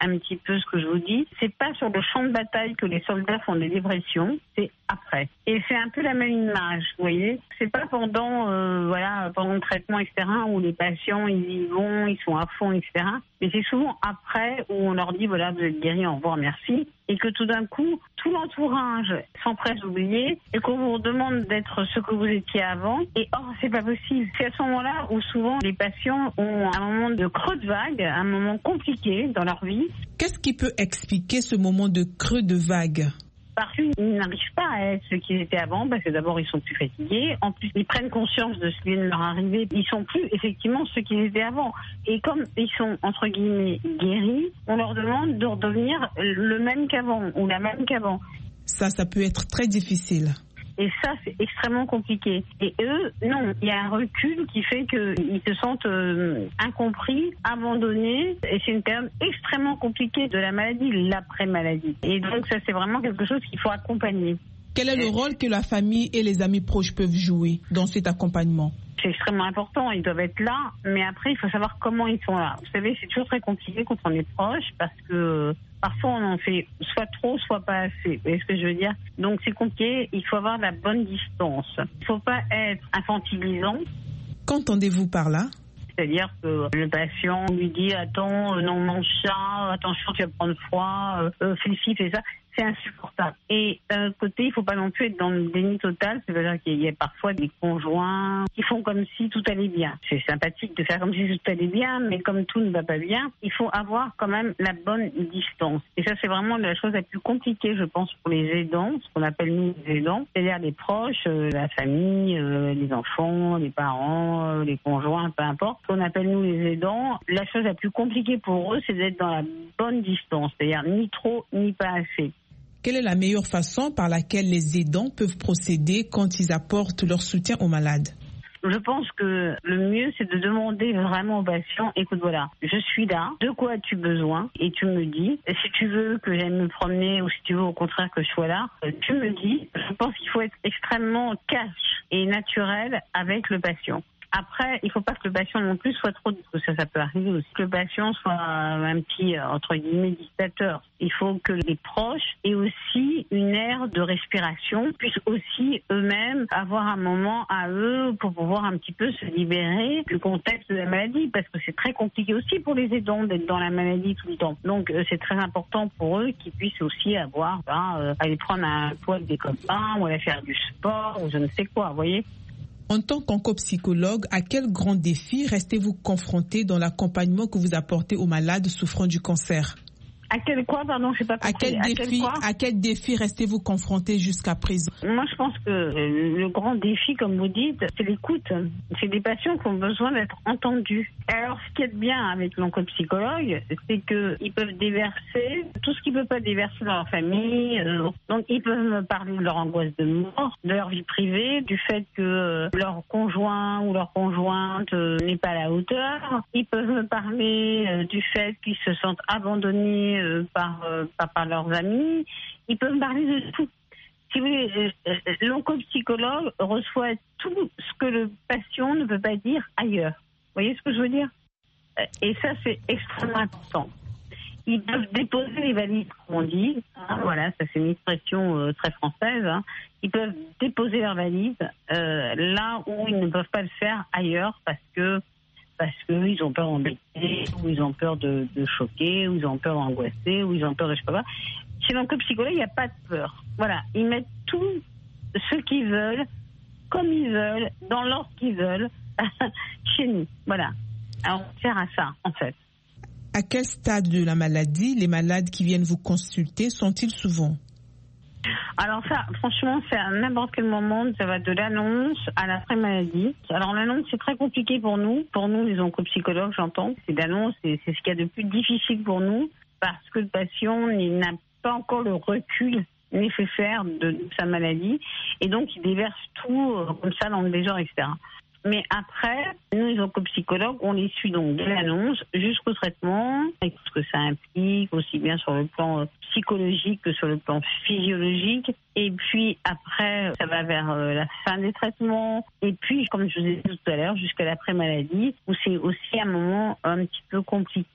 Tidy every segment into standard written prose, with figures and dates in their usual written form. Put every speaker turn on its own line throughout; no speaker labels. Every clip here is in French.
un petit peu ce que je vous dis. C'est pas sur le champ de bataille que les soldats font des dépressions, c'est après. Et c'est un peu la même image, vous voyez. C'est pas pendant le traitement, etc., où les patients, ils y vont, ils sont à fond, etc. Mais c'est souvent après où on leur dit, voilà, vous êtes guéri, au revoir, merci. Et que tout d'un coup, tout l'entourage s'empresse d'oublier et qu'on vous demande d'être ce que vous étiez avant. Et c'est pas possible. C'est à ce moment-là où souvent les patients ont un moment de creux de vague, un moment compliqué dans leur vie.
Qu'est-ce qui peut expliquer ce moment de creux de vague ?
Parce qu'ils n'arrivent pas à être ce qu'ils étaient avant, parce que d'abord ils sont plus fatigués, en plus ils prennent conscience de ce qui vient de leur arriver, ils sont plus effectivement ce qu'ils étaient avant. Et comme ils sont entre guillemets guéris, on leur demande de redevenir le même qu'avant ou la même qu'avant.
Ça peut être très difficile.
Et ça, c'est extrêmement compliqué. Et eux, non, il y a un recul qui fait qu'ils se sentent incompris, abandonnés. Et c'est une période extrêmement compliquée de la maladie, l'après-maladie. Et donc ça, c'est vraiment quelque chose qu'il faut accompagner.
Quel est le rôle que la famille et les amis proches peuvent jouer dans cet accompagnement ?
C'est extrêmement important, ils doivent être là, mais après, il faut savoir comment ils sont là. Vous savez, c'est toujours très compliqué quand on est proche, parce que parfois, on en fait soit trop, soit pas assez. Vous voyez ce que je veux dire ? Donc, c'est compliqué, il faut avoir la bonne distance. Il ne faut pas être infantilisant.
Qu'entendez-vous par là ?
C'est-à-dire que le patient lui dit « Attends, non, mange ça, attention, tu vas prendre froid, fais ci, fais ça ». C'est insupportable. Et d'un côté, il ne faut pas non plus être dans le déni total. C'est-à-dire qu'il y a parfois des conjoints qui font comme si tout allait bien. C'est sympathique de faire comme si tout allait bien, mais comme tout ne va pas bien, il faut avoir quand même la bonne distance. Et ça, c'est vraiment la chose la plus compliquée, je pense, pour les aidants, ce qu'on appelle nous les aidants, c'est-à-dire les proches, la famille, les enfants, les parents, les conjoints, peu importe. Ce qu'on appelle nous les aidants, la chose la plus compliquée pour eux, c'est d'être dans la bonne distance, c'est-à-dire ni trop, ni pas assez.
Quelle est la meilleure façon par laquelle les aidants peuvent procéder quand ils apportent leur soutien aux malades ?
Je pense que le mieux, c'est de demander vraiment au patient, écoute, voilà, je suis là, de quoi as-tu besoin ? Et tu me dis, si tu veux que j'aille me promener ou si tu veux au contraire que je sois là, tu me dis. Je pense qu'il faut être extrêmement cash et naturel avec le patient. Après, il ne faut pas que le patient non plus soit trop, parce que ça peut arriver aussi, que le patient soit un petit, entre guillemets, dictateur. Il faut que les proches aient aussi une aire de respiration, puissent aussi eux-mêmes avoir un moment à eux pour pouvoir un petit peu se libérer du contexte de la maladie, parce que c'est très compliqué aussi pour les aidants d'être dans la maladie tout le temps. Donc c'est très important pour eux qu'ils puissent aussi avoir, aller prendre un pot avec des copains, ou aller faire du sport, ou je ne sais quoi, vous voyez.
En tant qu'oncopsychologue, à quel grand défi restez-vous confronté dans l'accompagnement que vous apportez aux malades souffrant du cancer ?
À quel quoi, pardon, je sais pas compris.
À quel défi restez-vous confronté jusqu'à présent ?
Moi, je pense que le grand défi, comme vous dites, c'est l'écoute. C'est des patients qui ont besoin d'être entendus. Alors, ce qui est bien avec l'oncopsychologue, c'est qu'ils peuvent déverser tout ce qu'ils ne peuvent pas déverser dans leur famille. Donc, ils peuvent me parler de leur angoisse de mort, de leur vie privée, du fait que leur conjoint ou leur conjointe n'est pas à la hauteur. Ils peuvent me parler du fait qu'ils se sentent abandonnés par leurs amis. Ils peuvent me parler de tout. Si vous voulez, l'oncopsychologue reçoit tout ce que le patient ne peut pas dire ailleurs. Vous voyez ce que je veux dire ? Et ça, c'est extrêmement important. Ils peuvent déposer les valises, comme on dit. Voilà, ça c'est une expression très française. Ils peuvent déposer leurs valises là où ils ne peuvent pas le faire ailleurs parce qu'ils ont peur d'embêter, ou ils ont peur de choquer, ou ils ont peur d'angoisser, ou ils ont peur de je sais pas quoi. Chez l'oncopsychologue, il n'y a pas de peur. Voilà, ils mettent tout ce qu'ils veulent, comme ils veulent, dans l'ordre qu'ils veulent, chez nous. Voilà. Alors, on sert à ça, en fait.
À quel stade de la maladie les malades qui viennent vous consulter sont-ils souvent ?
Alors ça, franchement, c'est à n'importe quel moment, ça va de l'annonce à l'après-maladie. Alors l'annonce, c'est très compliqué pour nous les oncopsychologues, j'entends. C'est l'annonce, c'est ce qu'il y a de plus difficile pour nous, parce que le patient n'a pas encore le recul nécessaire de sa maladie, et donc il déverse tout comme ça dans le désordre, etc. Mais après, nous, les oncopsychologues, on les suit donc de l'annonce jusqu'au traitement, avec ce que ça implique, aussi bien sur le plan psychologique que sur le plan physiologique. Et puis après, ça va vers la fin des traitements. Et puis, comme je vous ai dit tout à l'heure, jusqu'à l'après-maladie, où c'est aussi un moment un petit peu compliqué,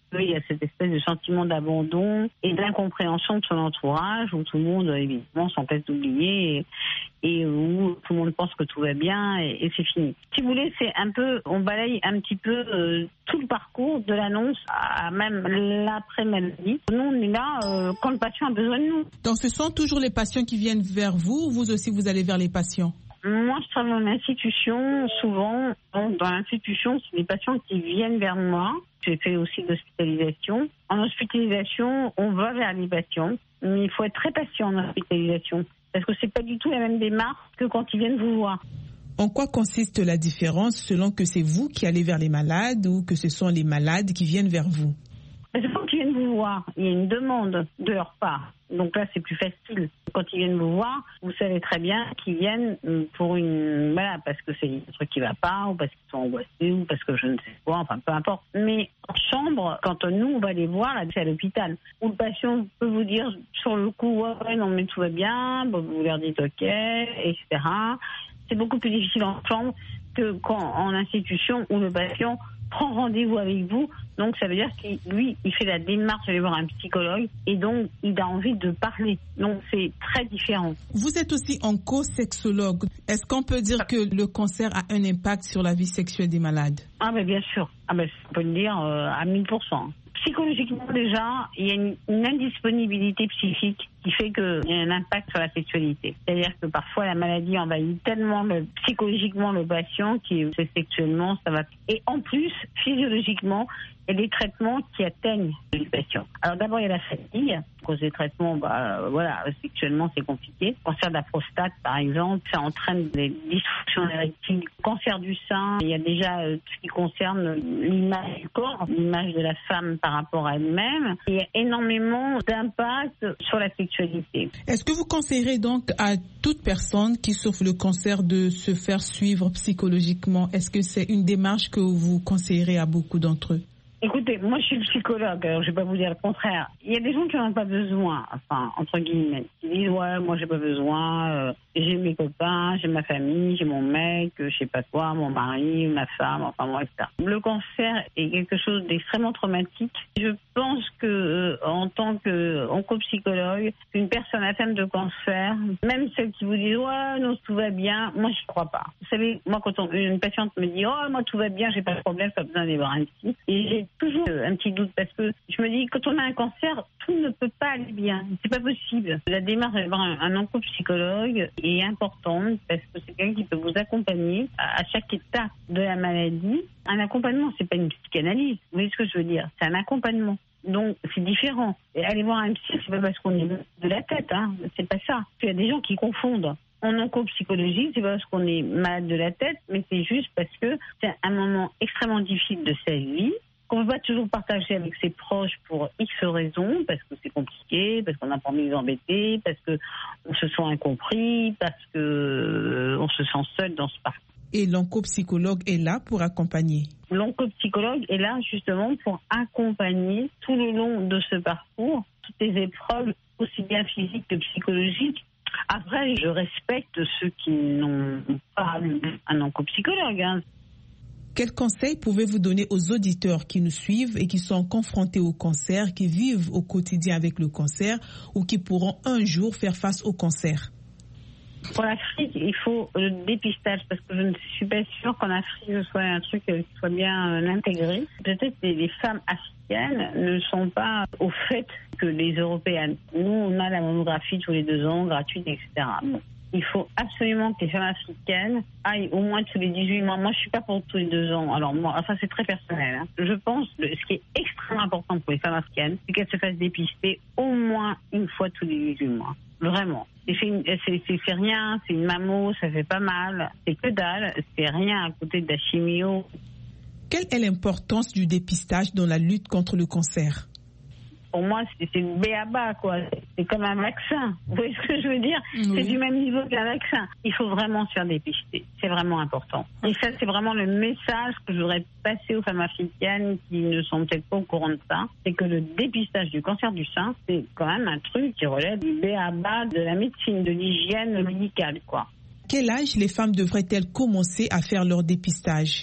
qu'il y a cette espèce de sentiment d'abandon et d'incompréhension de son entourage, où tout le monde, évidemment, s'empêche d'oublier et où tout le monde pense que tout va bien et c'est fini. Si vous voulez, c'est un peu, on balaye un petit peu tout le parcours de l'annonce à même l'après-maladie. Nous, on est là quand le patient a besoin de nous.
Donc, ce sont toujours les patients qui viennent vers vous, ou vous aussi, vous allez vers les patients?
Moi, je travaille en institution, souvent. Donc, dans l'institution, c'est des patients qui viennent vers moi. J'ai fait aussi de l'hospitalisation. En hospitalisation, on va vers les patients, mais il faut être très patient en hospitalisation, parce que c'est pas du tout la même démarche que quand ils viennent vous voir.
En quoi consiste la différence selon que c'est vous qui allez vers les malades ou que ce sont les malades qui viennent vers vous?
C'est quand ils viennent vous voir, il y a une demande de leur part. Donc là, c'est plus facile. Quand ils viennent vous voir, vous savez très bien qu'ils viennent pour parce que c'est un truc qui va pas, ou parce qu'ils sont angoissés, ou parce que je ne sais quoi, enfin, peu importe. Mais en chambre, quand nous, on va les voir, là, c'est à l'hôpital, où le patient peut vous dire sur le coup, ouais, non, mais tout va bien, vous leur dites ok, etc. C'est beaucoup plus difficile en chambre que en institution où le patient prend rendez-vous avec vous. Donc, ça veut dire qu'il fait la démarche d'aller voir un psychologue et donc, il a envie de parler. Donc, c'est très différent.
Vous êtes aussi oncosexologue. Est-ce qu'on peut dire que le cancer a un impact sur la vie sexuelle des malades?
Ah, ben, bien sûr. Ah, ben, on peut le dire à 1000%. Psychologiquement, déjà, il y a une indisponibilité psychique qui fait qu'il y a un impact sur la sexualité. C'est-à-dire que parfois, la maladie envahit tellement psychologiquement le patient que sexuellement, ça va. Et en plus, physiologiquement, il y a des traitements qui atteignent le patient. Alors d'abord, il y a la fatigue. À cause des traitements, sexuellement, c'est compliqué. Le cancer de la prostate, par exemple, ça entraîne des dysfonctions érectiles. Le cancer du sein, il y a déjà tout ce qui concerne l'image du corps, l'image de la femme par rapport à elle-même. Il y a énormément d'impact sur la sexualité.
Est-ce que vous conseillerez donc à toute personne qui souffre le cancer de se faire suivre psychologiquement? Est-ce que c'est une démarche que vous conseillerez à beaucoup d'entre eux?
Écoutez, moi je suis psychologue, alors je vais pas vous dire le contraire. Il y a des gens qui n'en ont pas besoin, enfin, entre guillemets, qui disent ouais, moi j'ai pas besoin, j'ai mes copains, j'ai ma famille, j'ai mon mec, je sais pas quoi, mon mari, ma femme, enfin bon, etc. Le cancer est quelque chose d'extrêmement traumatique. Je pense que en tant qu'oncopsychologue, une personne atteinte de cancer, même celle qui vous dit ouais, non, tout va bien, moi je crois pas. Vous savez, moi quand une patiente me dit oh, moi tout va bien, j'ai pas de problème, pas besoin d'aller voir un psy, et j'ai toujours un petit doute parce que je me dis quand on a un cancer, tout ne peut pas aller bien. C'est pas possible. La démarche d'avoir un oncopsychologue est importante parce que c'est quelqu'un qui peut vous accompagner à chaque étape de la maladie. Un accompagnement, c'est pas une psychanalyse. Vous voyez ce que je veux dire? C'est un accompagnement. Donc, c'est différent. Et aller voir un psy, c'est pas parce qu'on est de la tête, hein. C'est pas ça. Il y a des gens qui confondent. En oncopsychologie, c'est pas parce qu'on est malade de la tête, mais c'est juste parce que c'est un moment extrêmement difficile de sa vie, qu'on ne peut pas toujours partager avec ses proches pour X raisons, parce que c'est compliqué, parce qu'on n'a pas envie de les embêter, parce qu'on se sent incompris, parce qu'on se sent seul dans ce parcours.
Et l'oncopsychologue est là pour accompagner?
L'oncopsychologue est là justement pour accompagner tout le long de ce parcours, toutes les épreuves, aussi bien physiques que psychologiques. Après, je respecte ceux qui n'ont pas un oncopsychologue, hein.
Quels conseils pouvez-vous donner aux auditeurs qui nous suivent et qui sont confrontés au cancer, qui vivent au quotidien avec le cancer ou qui pourront un jour faire face au cancer?
Pour l'Afrique, il faut le dépistage parce que je ne suis pas sûre qu'en Afrique ce soit un truc qui soit bien intégré. Peut-être que les femmes africaines ne sont pas au fait que les Européennes. Nous, on a la mammographie tous les 2 ans, gratuite, etc. Bon. Il faut absolument que les femmes africaines aillent au moins tous les 18 mois. Moi, je suis pas pour tous les 2 ans. Alors, moi, ça, c'est très personnel, hein. Je pense que ce qui est extrêmement important pour les femmes africaines, c'est qu'elles se fassent dépister au moins une fois tous les 18 mois. Vraiment. C'est rien, c'est une mammo, ça fait pas mal. C'est que dalle, c'est rien à côté de la chimio.
Quelle est l'importance du dépistage dans la lutte contre le cancer?
Pour moi, c'est le b.a.-ba, quoi. C'est comme un vaccin. Vous voyez ce que je veux dire? Oui. C'est du même niveau qu'un vaccin. Il faut vraiment se faire dépister. C'est vraiment important. Et ça, c'est vraiment le message que je voudrais passer aux femmes africaines qui ne sont peut-être pas au courant de ça. C'est que le dépistage du cancer du sein, c'est quand même un truc qui relève du b.a.-ba de la médecine, de l'hygiène médicale, quoi.
Quel âge les femmes devraient-elles commencer à faire leur dépistage?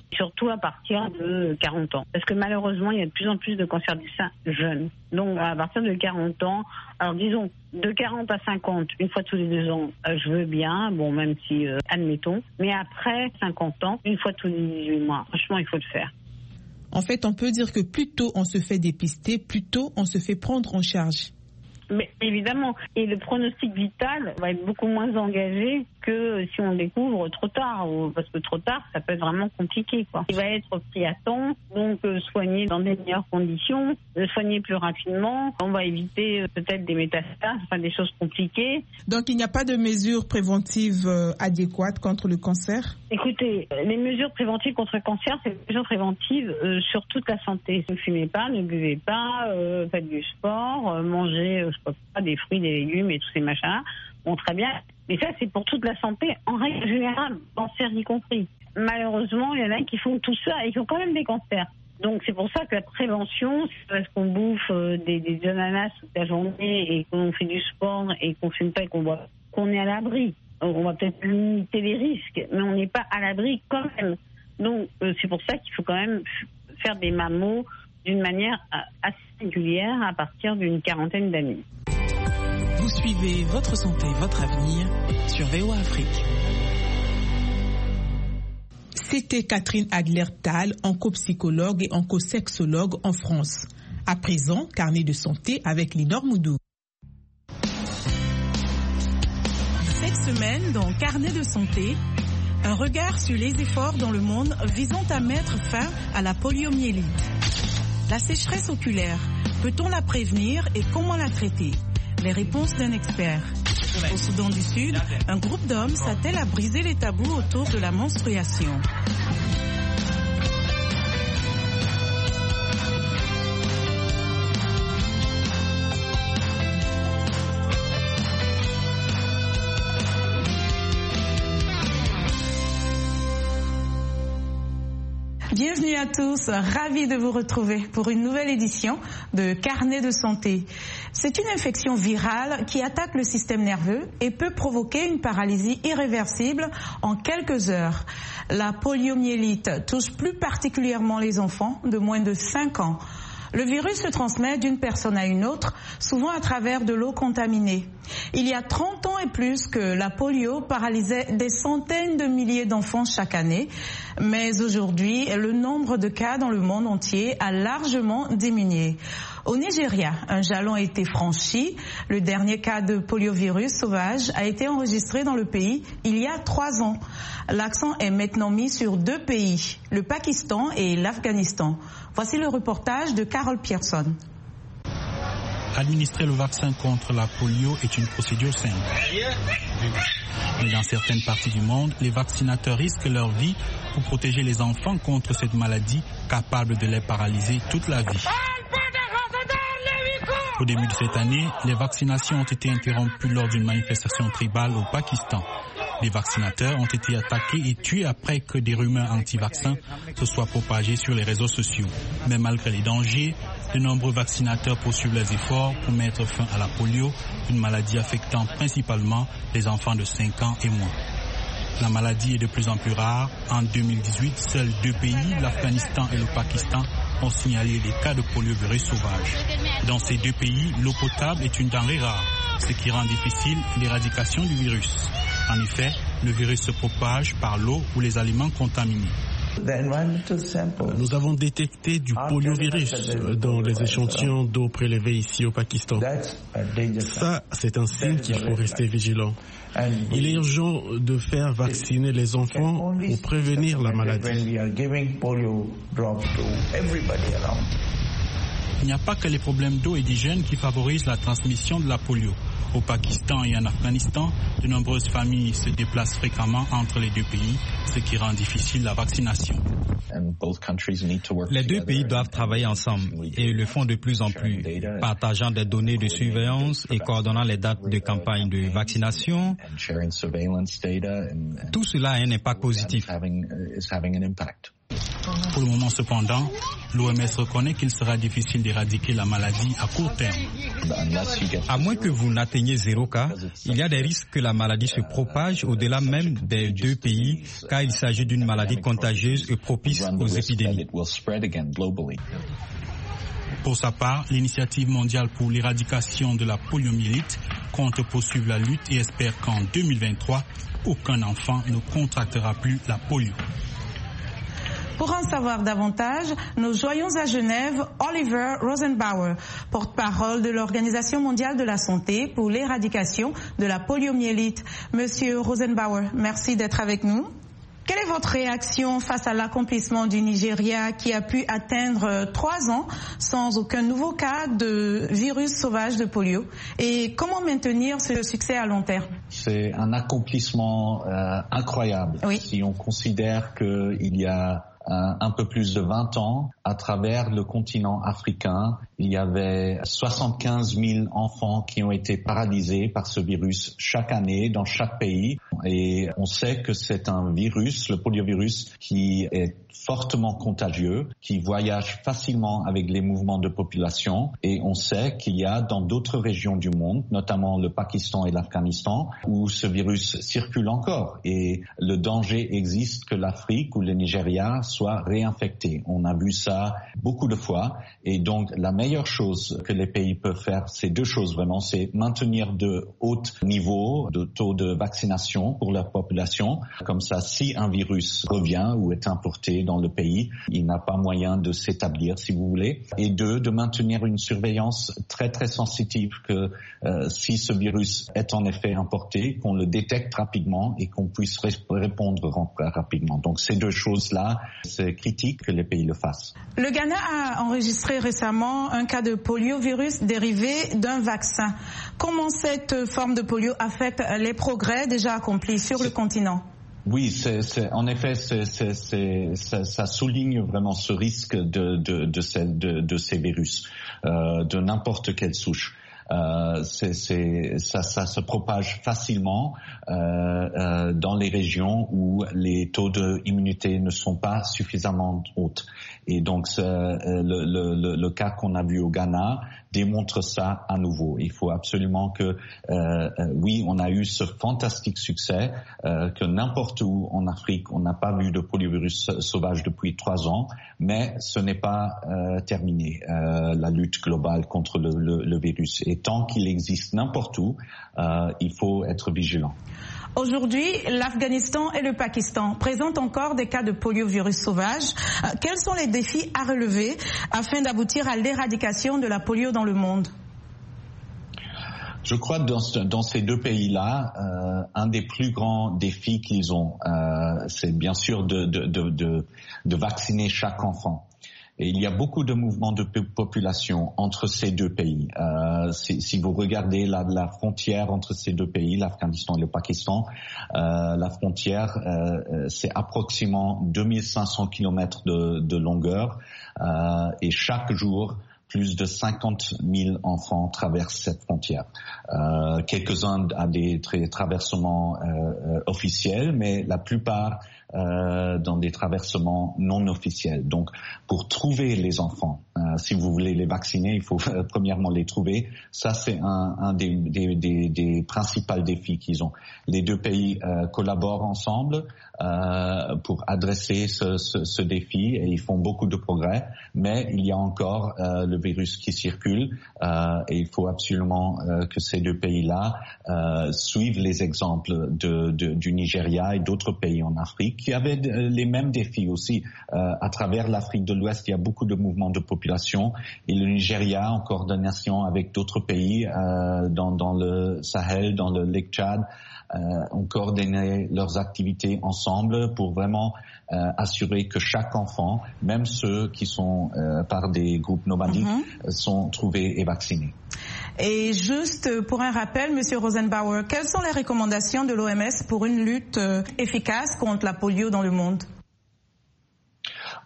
surtout à partir de 40 ans. Parce que malheureusement, il y a de plus en plus de cancers du sein jeunes. Donc à partir de 40 ans, alors disons de 40 à 50, une fois tous les 2 ans, je veux bien, bon même si, admettons, mais après 50 ans, une fois tous les 18 mois, franchement, il faut le faire.
En fait, on peut dire que plus tôt on se fait dépister, plus tôt on se fait prendre en charge.
Mais évidemment, et le pronostic vital va être beaucoup moins engagé que si on le découvre trop tard, parce que trop tard, ça peut être vraiment compliqué, quoi. Il va être pris à temps, donc soigné dans des meilleures conditions, soigner plus rapidement. On va éviter peut-être des métastases, enfin des choses compliquées.
Donc il n'y a pas de mesures préventives adéquates contre le cancer ?
Écoutez, les mesures préventives contre le cancer, c'est des mesures préventives sur toute la santé. Ne fumez pas, ne buvez pas, faites du sport, mangez des fruits, des légumes et tous ces machins. Bon, très bien. Mais ça, c'est pour toute la santé, en règle générale, cancer y compris. Malheureusement, il y en a qui font tout ça et qui ont quand même des cancers. Donc, c'est pour ça que la prévention, c'est parce qu'on bouffe des ananas toute la journée et qu'on fait du sport et qu'on fume pas et qu'on boit, qu'on est à l'abri. On va peut-être limiter les risques, mais on n'est pas à l'abri quand même. Donc, c'est pour ça qu'il faut quand même faire des mammos d'une manière assez régulière à partir d'une quarantaine d'années.
Vous suivez Votre Santé, Votre Avenir sur VOA Afrique.
C'était Catherine Adler-Tal, oncopsychologue et oncosexologue en France. À présent, carnet de santé avec Linor Moudou.
Cette semaine, dans Carnet de santé, un regard sur les efforts dans le monde visant à mettre fin à la poliomyélite. La sécheresse oculaire, peut-on la prévenir et comment la traiter ? Les réponses d'un expert. Au Soudan du Sud, un groupe d'hommes s'attelle à briser les tabous autour de la menstruation. Bienvenue à tous, ravi de vous retrouver pour une nouvelle édition de Carnet de santé. C'est une infection virale qui attaque le système nerveux et peut provoquer une paralysie irréversible en quelques heures. La poliomyélite touche plus particulièrement les enfants de moins de 5 ans. Le virus se transmet d'une personne à une autre, souvent à travers de l'eau contaminée. Il y a 30 ans et plus que la polio paralysait des centaines de milliers d'enfants chaque année. Mais aujourd'hui, le nombre de cas dans le monde entier a largement diminué. Au Nigeria, un jalon a été franchi. Le dernier cas de poliovirus sauvage a été enregistré dans le pays il y a 3 ans. L'accent est maintenant mis sur 2 pays, le Pakistan et l'Afghanistan. Voici le reportage de Carole Pearson.
Administrer le vaccin contre la polio est une procédure simple. Mais dans certaines parties du monde, les vaccinateurs risquent leur vie pour protéger les enfants contre cette maladie capable de les paralyser toute la vie. Au début de cette année, les vaccinations ont été interrompues lors d'une manifestation tribale au Pakistan. Les vaccinateurs ont été attaqués et tués après que des rumeurs anti-vaccins se soient propagées sur les réseaux sociaux. Mais malgré les dangers, de nombreux vaccinateurs poursuivent les efforts pour mettre fin à la polio, une maladie affectant principalement les enfants de 5 ans et moins. La maladie est de plus en plus rare. En 2018, seuls 2 pays, l'Afghanistan et le Pakistan, ont signalé des cas de poliovirus sauvage. Dans ces 2 pays, l'eau potable est une denrée rare, ce qui rend difficile l'éradication du virus. En effet, le virus se propage par l'eau ou les aliments contaminés.
Nous avons détecté du poliovirus dans les échantillons d'eau prélevés ici au Pakistan. Ça, c'est un signe qu'il faut rester vigilant. Il est urgent de faire vacciner les enfants pour prévenir la maladie.
Il n'y a pas que les problèmes d'eau et d'hygiène qui favorisent la transmission de la polio. Au Pakistan et en Afghanistan, de nombreuses familles se déplacent fréquemment entre les 2 pays, ce qui rend difficile la vaccination.
Les 2 pays doivent travailler ensemble et le font de plus en plus, partageant des données de surveillance et coordonnant les dates de campagne de vaccination. Tout cela a un impact positif.
Pour le moment cependant, l'OMS reconnaît qu'il sera difficile d'éradiquer la maladie à court terme.
À moins que vous n'atteigniez 0 cas, il y a des risques que la maladie se propage au-delà même des 2 pays, car il s'agit d'une maladie contagieuse et propice aux épidémies.
Pour sa part, l'Initiative mondiale pour l'éradication de la poliomyélite compte poursuivre la lutte et espère qu'en 2023, aucun enfant ne contractera plus la polio.
Pour en savoir davantage, nous joignons à Genève Oliver Rosenbauer, porte-parole de l'Organisation mondiale de la santé pour l'éradication de la poliomyélite. Monsieur Rosenbauer, merci d'être avec nous. Quelle est votre réaction face à l'accomplissement du Nigeria qui a pu atteindre 3 ans sans aucun nouveau cas de virus sauvage de polio? Et comment maintenir ce succès à long terme?
C'est un accomplissement incroyable.
Oui.
Si on considère qu'il y a un peu plus de 20 ans, à travers le continent africain, il y avait 75 000 enfants qui ont été paralysés par ce virus chaque année dans chaque pays. Et on sait que c'est un virus, le poliovirus, qui est fortement contagieux, qui voyage facilement avec les mouvements de population. Et on sait qu'il y a dans d'autres régions du monde, notamment le Pakistan et l'Afghanistan, où ce virus circule encore. Et le danger existe que l'Afrique ou le Nigeria soit réinfecté. On a vu ça beaucoup de fois. Et donc, la meilleure chose que les pays peuvent faire, c'est 2 choses vraiment. C'est maintenir de hauts niveaux de taux de vaccination pour leur population. Comme ça, si un virus revient ou est importé dans le pays, il n'a pas moyen de s'établir, si vous voulez. Et 2, de maintenir une surveillance très, très sensitive que si ce virus est en effet importé, qu'on le détecte rapidement et qu'on puisse répondre rapidement. Donc, ces 2 choses-là, c'est critique que les pays le fassent.
Le Ghana a enregistré récemment un cas de poliovirus dérivé d'un vaccin. Comment cette forme de polio affecte les progrès déjà accomplis sur le continent?
Oui, en effet, ça souligne vraiment ce risque de ces virus, de n'importe quelle souche. Ça se propage facilement dans les régions où les taux d'immunité ne sont pas suffisamment hauts. Et donc le cas qu'on a vu au Ghana démontre ça à nouveau. Il faut absolument que oui, on a eu ce fantastique succès que n'importe où en Afrique, on n'a pas vu de poliovirus sauvage depuis 3 ans, mais ce n'est pas terminé, la lutte globale contre le virus. Et tant qu'il existe n'importe où, il faut être vigilant.
Aujourd'hui, l'Afghanistan et le Pakistan présentent encore des cas de poliovirus sauvage. Quels sont les défis à relever afin d'aboutir à l'éradication de la polio dans le monde?
Je crois que dans ces 2 pays-là, un des plus grands défis qu'ils ont, c'est bien sûr de vacciner chaque enfant. Et il y a beaucoup de mouvements de population entre ces 2 pays. Si vous regardez la frontière entre ces 2 pays, l'Afghanistan et le Pakistan, la frontière, c'est approximativement 2500 kilomètres de longueur. Et chaque jour, plus de 50 000 enfants traversent cette frontière. Quelques-uns à des traversements officiels, mais la plupart dans des traversements non officiels. Donc, pour trouver les enfants, si vous voulez les vacciner, il faut premièrement les trouver. Ça, c'est un des principaux défis qu'ils ont. Les 2 pays collaborent ensemble pour adresser ce défi et ils font beaucoup de progrès. Mais il y a encore le virus qui circule et il faut absolument que ces 2 pays-là suivent les exemples du Nigeria et d'autres pays en Afrique qui avaient les mêmes défis aussi. À travers l'Afrique de l'Ouest, il y a beaucoup de mouvements de population et le Nigeria, en coordination avec d'autres pays dans le Sahel, dans le Lac Tchad, ont coordonné leurs activités ensemble pour vraiment assurer que chaque enfant, même ceux qui sont par des groupes nomadiques, sont trouvés et vaccinés.
Et juste pour un rappel, Monsieur Rosenbauer, quelles sont les recommandations de l'OMS pour une lutte efficace contre la polio dans le monde?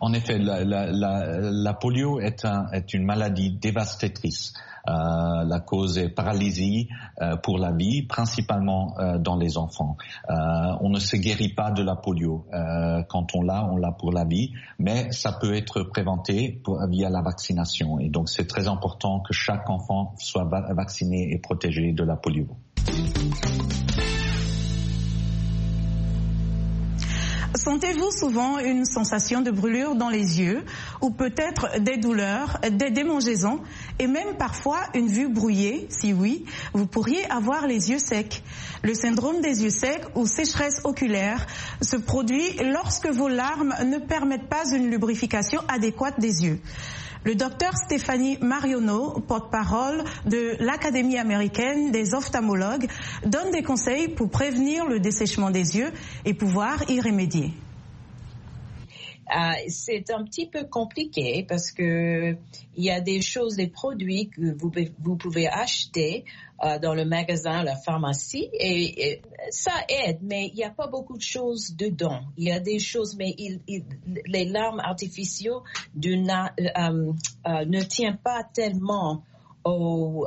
En effet, la polio est une maladie dévastatrice. La cause est paralysie pour la vie, principalement dans les enfants. On ne se guérit pas de la polio. Quand on l'a pour la vie, mais ça peut être préventé via la vaccination. Et donc c'est très important que chaque enfant soit vacciné et protégé de la polio.
Sentez-vous souvent une sensation de brûlure dans les yeux ou peut-être des douleurs, des démangeaisons et même parfois une vue brouillée? Si oui, vous pourriez avoir les yeux secs. Le syndrome des yeux secs ou sécheresse oculaire se produit lorsque vos larmes ne permettent pas une lubrification adéquate des yeux. Le docteur Stéphanie Marionneau, porte-parole de l'Académie américaine des ophtalmologues, donne des conseils pour prévenir le dessèchement des yeux et pouvoir y remédier.
C'est un petit peu compliqué parce que il y a des choses, des produits que vous pouvez acheter dans le magasin, la pharmacie, et ça aide, mais il n'y a pas beaucoup de choses dedans. Il y a des choses, mais les larmes artificielles ne tiennent pas tellement aux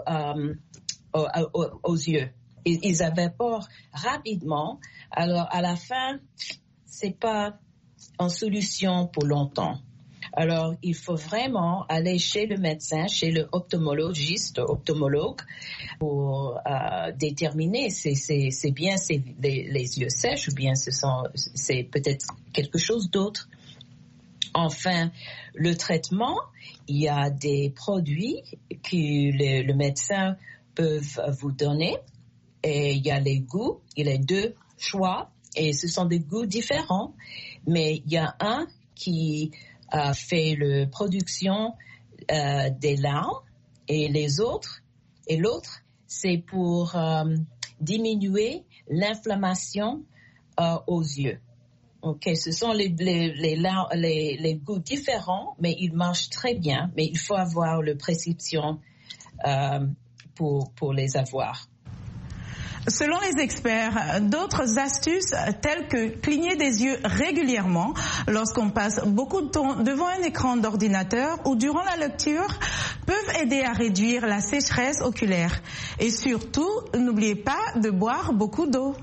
yeux. Ils évaporent rapidement. Alors à la fin, c'est pas en solution pour longtemps. Alors, il faut vraiment aller chez le médecin, chez le ophthalmologue, pour déterminer c'est bien les yeux sèches ou bien c'est peut-être quelque chose d'autre. Enfin, le traitement, il y a des produits que le médecin peut vous donner et il y a les goûts, il y a 2 choix et ce sont des goûts différents. Mais il y a un qui fait la production des larmes et l'autre c'est pour diminuer l'inflammation aux yeux. Ok, ce sont les goûts différents, mais ils marchent très bien. Mais il faut avoir la prescription pour les avoir.
Selon les experts, d'autres astuces telles que cligner des yeux régulièrement lorsqu'on passe beaucoup de temps devant un écran d'ordinateur ou durant la lecture peuvent aider à réduire la sécheresse oculaire. Et surtout, n'oubliez pas de boire beaucoup d'eau.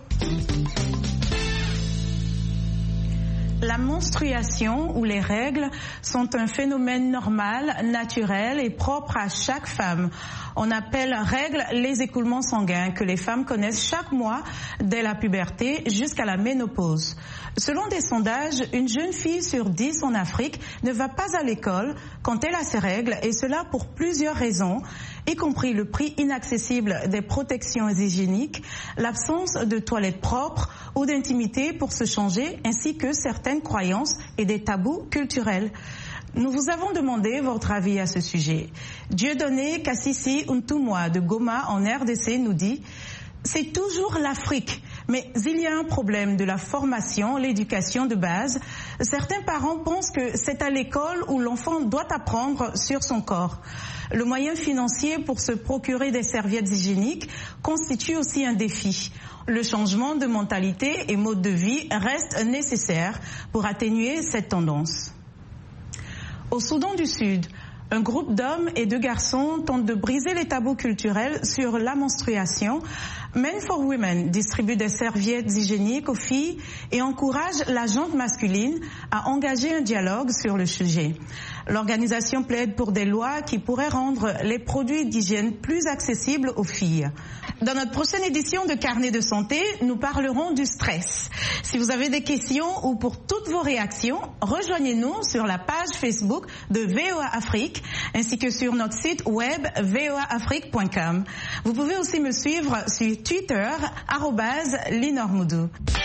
La menstruation ou les règles sont un phénomène normal, naturel et propre à chaque femme. On appelle règles les écoulements sanguins que les femmes connaissent chaque mois dès la puberté jusqu'à la ménopause. Selon des sondages, une jeune fille sur 10 en Afrique ne va pas à l'école quand elle a ses règles et cela pour plusieurs raisons, y compris le prix inaccessible des protections hygiéniques, l'absence de toilettes propres ou d'intimité pour se changer, ainsi que certaines croyances et des tabous culturels. Nous vous avons demandé votre avis à ce sujet. Dieudonné Kassisi Ntumwa de Goma en RDC nous dit « C'est toujours l'Afrique, mais il y a un problème de la formation, l'éducation de base. Certains parents pensent que c'est à l'école où l'enfant doit apprendre sur son corps. Le moyen financier pour se procurer des serviettes hygiéniques constitue aussi un défi. Le changement de mentalité et mode de vie reste nécessaire pour atténuer cette tendance. » Au Soudan du Sud, un groupe d'hommes et de garçons tente de briser les tabous culturels sur la menstruation. Men for Women distribue des serviettes hygiéniques aux filles et encourage la gente masculine à engager un dialogue sur le sujet. L'organisation plaide pour des lois qui pourraient rendre les produits d'hygiène plus accessibles aux filles. Dans notre prochaine édition de Carnet de santé, nous parlerons du stress. Si vous avez des questions ou pour toutes vos réactions, rejoignez-nous sur la page Facebook de VOA Afrique ainsi que sur notre site web voaafrique.com. Vous pouvez aussi me suivre sur Twitter @linormoudou.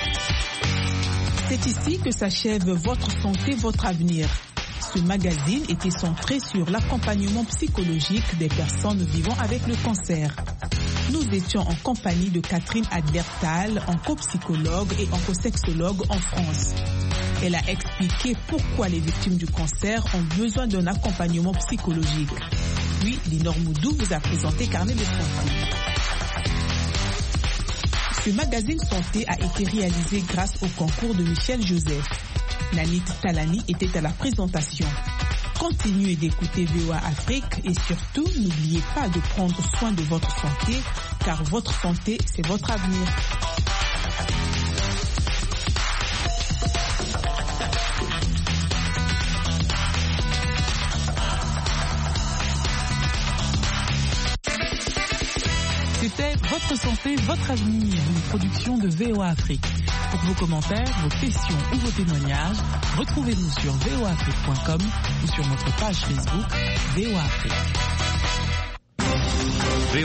C'est ici que s'achève Votre santé, votre avenir. Ce magazine était centré sur l'accompagnement psychologique des personnes vivant avec le cancer. Nous étions en compagnie de Catherine Adler-Tal, oncopsychologue et oncosexologue en France. Elle a expliqué pourquoi les victimes du cancer ont besoin d'un accompagnement psychologique. Puis, Linor Moudou vous a présenté Carnet de santé. Ce magazine santé a été réalisé grâce au concours de Michel Joseph. Nanit Talani était à la présentation. Continuez d'écouter VOA Afrique et surtout, n'oubliez pas de prendre soin de votre santé, car votre santé, c'est votre avenir. C'était Votre santé, votre avenir, une production de VOA Afrique. Pour vos commentaires, vos questions ou vos témoignages, retrouvez-nous sur voaafrique.com ou sur notre page Facebook VOA Afrique.